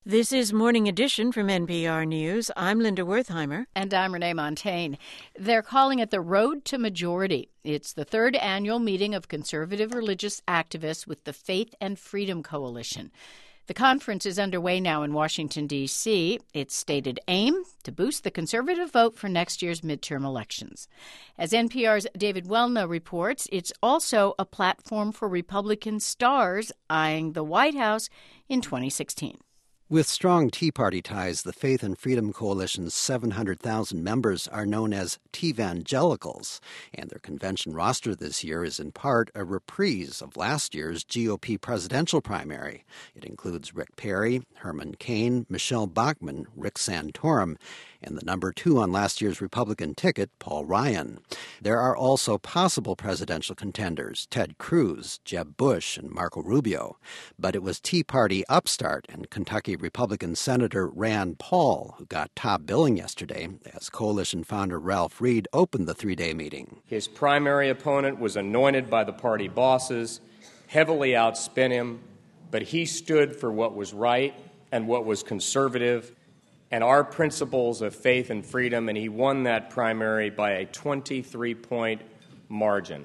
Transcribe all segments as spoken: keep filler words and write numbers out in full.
This is Morning Edition from N P R News. I'm Linda Wertheimer. And I'm Renee Montagne. They're calling it the Road to Majority. It's the third annual meeting of conservative religious activists with the Faith and Freedom Coalition. The conference is underway now in Washington, D C Its stated aim, to boost the conservative vote for next year's midterm elections. As N P R's David Welna reports, it's also a platform for Republican stars eyeing the White House in twenty sixteen. With strong Tea Party ties, the Faith and Freedom Coalition's seven hundred thousand members are known as Tevangelicals, and their convention roster this year is in part a reprise of last year's G O P presidential primary. It includes Rick Perry, Herman Cain, Michelle Bachmann, Rick Santorum, and the number two on last year's Republican ticket, Paul Ryan. There are also possible presidential contenders, Ted Cruz, Jeb Bush, and Marco Rubio. But it was Tea Party upstart and Kentucky Republican Senator Rand Paul who got top billing yesterday as coalition founder Ralph Reed opened the three-day meeting. His primary opponent was anointed by the party bosses, heavily outspent him, but he stood for what was right and what was conservative and our principles of faith and freedom, and he won that primary by a twenty-three point margin,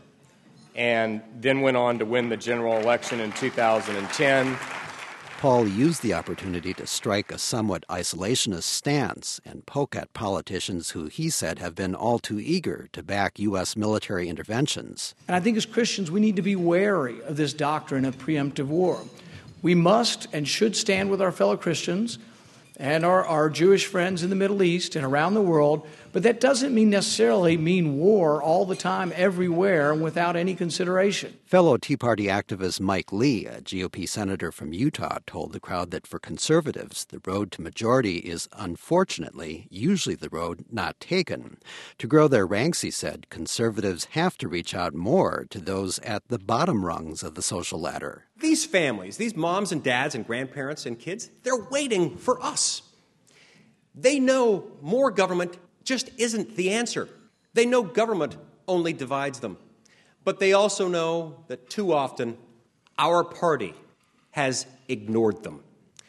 and then went on to win the general election in two thousand ten. Paul used the opportunity to strike a somewhat isolationist stance and poke at politicians who he said have been all too eager to back U S military interventions. And I think as Christians we need to be wary of this doctrine of preemptive war. We must and should stand with our fellow Christians and our, our Jewish friends in the Middle East and around the world, but that doesn't mean necessarily mean war all the time, everywhere, without any consideration. Fellow Tea Party activist Mike Lee, a G O P senator from Utah, told the crowd that for conservatives, the road to majority is, unfortunately, usually the road not taken. To grow their ranks, he said, conservatives have to reach out more to those at the bottom rungs of the social ladder. These families, these moms and dads and grandparents and kids, they're waiting for us. They know more government just isn't the answer. They know government only divides them. But they also know that too often our party has ignored them.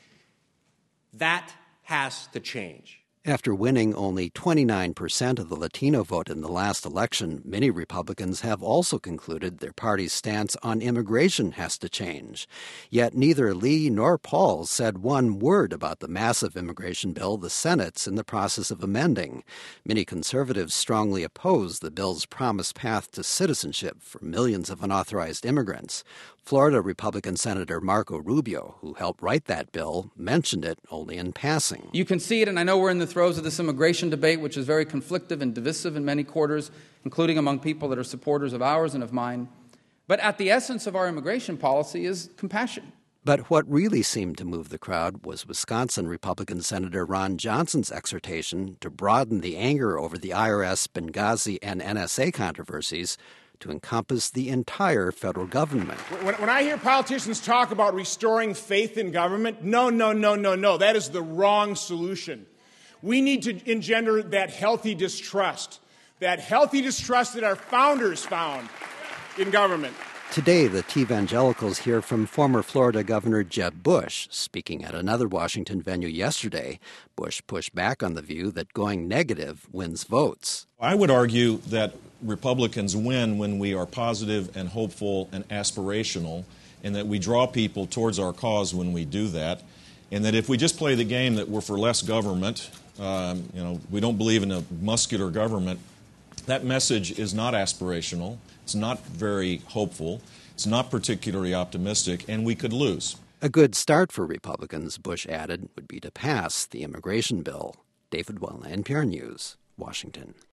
That has to change. After winning only twenty-nine percent of the Latino vote in the last election, many Republicans have also concluded their party's stance on immigration has to change. Yet neither Lee nor Paul said one word about the massive immigration bill the Senate's in the process of amending. Many conservatives strongly oppose the bill's promised path to citizenship for millions of unauthorized immigrants. Florida Republican Senator Marco Rubio, who helped write that bill, mentioned it only in passing. You can see it, and I know we're in the throes of this immigration debate, which is very conflictive and divisive in many quarters, including among people that are supporters of ours and of mine. But at the essence of our immigration policy is compassion. But what really seemed to move the crowd was Wisconsin Republican Senator Ron Johnson's exhortation to broaden the anger over the I R S, Benghazi, and N S A controversies to encompass the entire federal government. When, when I hear politicians talk about restoring faith in government, no, no, no, no, no. That is the wrong solution. We need to engender that healthy distrust, that healthy distrust that our founders found in government. Today, the Tevangelicals hear from former Florida Governor Jeb Bush. Speaking at another Washington venue yesterday, Bush pushed back on the view that going negative wins votes. I would argue that Republicans win when we are positive and hopeful and aspirational, and that we draw people towards our cause when we do that, and that if we just play the game that we're for less government, um, you know, we don't believe in a muscular government, that message is not aspirational. It's not very hopeful. It's not particularly optimistic, and we could lose. A good start for Republicans, Bush added, would be to pass the immigration bill. David Welna, N P R News, Washington.